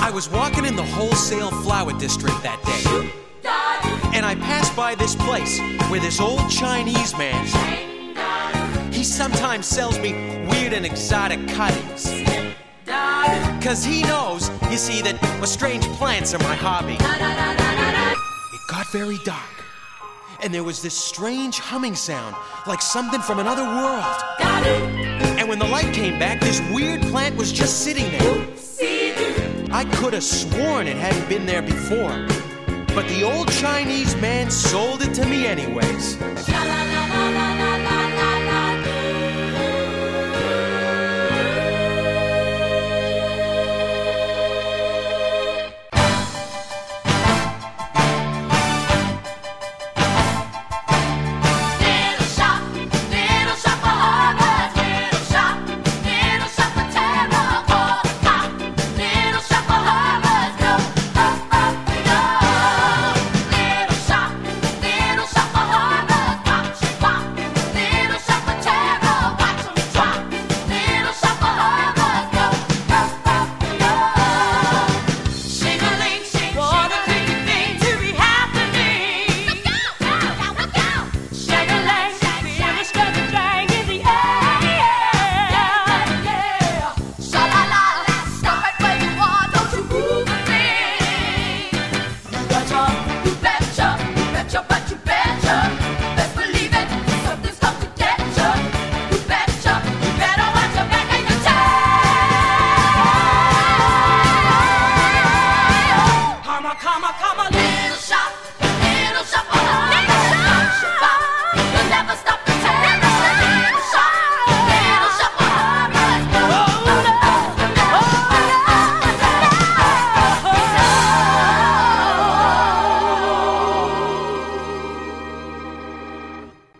I was walking in the wholesale flower district that day, and I passed by this place where this old Chinese man, he sometimes sells me weird and exotic cuttings. 'Cause he knows, you see, that strange plants are my hobby. It got very dark, and there was this strange humming sound, like something from another world. And when the light came back, this weird plant was just sitting there. I could have sworn it hadn't been there before, but the old Chinese man sold it to me anyways.